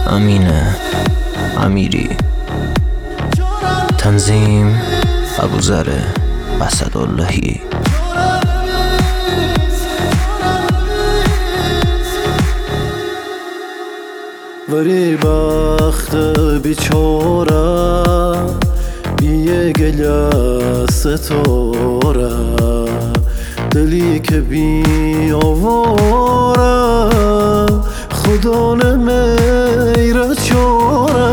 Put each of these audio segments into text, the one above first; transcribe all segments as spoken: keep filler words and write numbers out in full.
امین امیری. تنظیم ابوذر اسداللهی. وری بخت بیچاره بیه گله ستاره دلی که بی آواره خدا نمیره چاره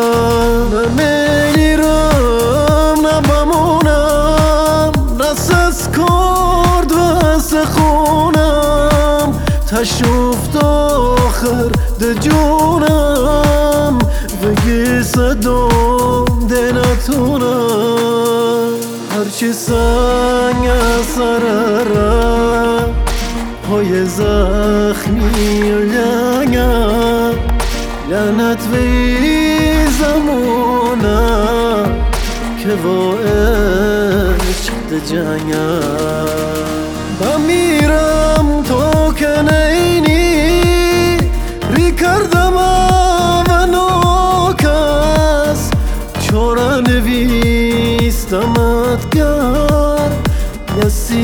نمیرم نبمونم دست از کرد و سخونم تشوفت آخر ده جونم بگی صدام ده نتونم هرچی سنگ سرره پای زخمی لنگم لعنت وی زمونه که با عشق ده جنگم بمیرم تو که نینی ری کردم و ناکس چاره نویستمت کرد یسی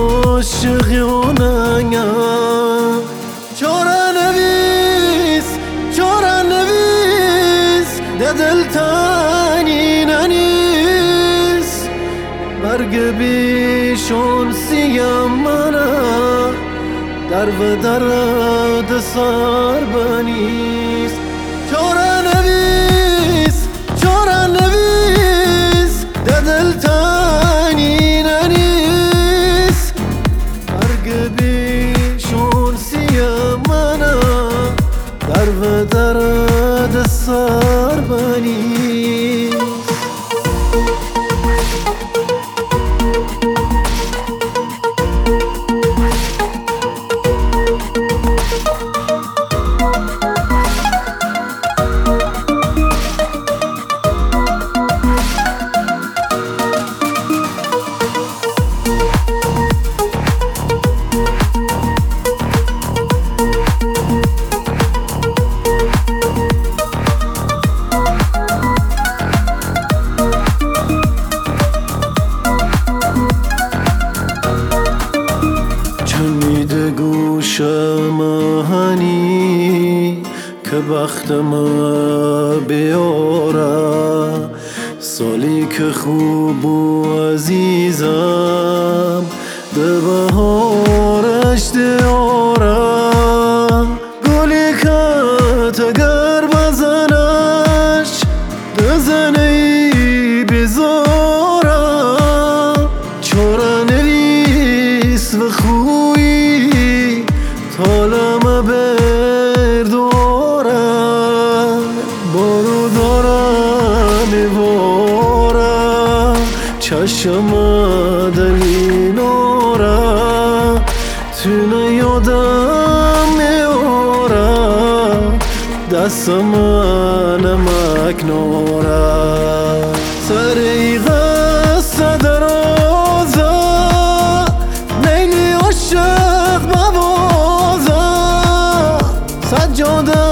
عاشقیانم چاره نویس چاره نویس ده دل تنی ننیس برگ بیشون سیم منه در و درد سر بنیست چاره نویس چاره نویس ده دل تنی ننیست برگ بیشون سیم منه در و درد سر بنیست. چمیده گوشم هنی که بختم بیاره سالی که خوب و عزیزم ده بهارش دیاره گلی که تگر بزنش ده زنی بیزاره چاره نویس و خوی تالم برداره بارو دارم میواره چشم دلی ناره تونه یادم میاره دستم نمک ناره سری قصه درازه نیلی عاشق بوازه سجاده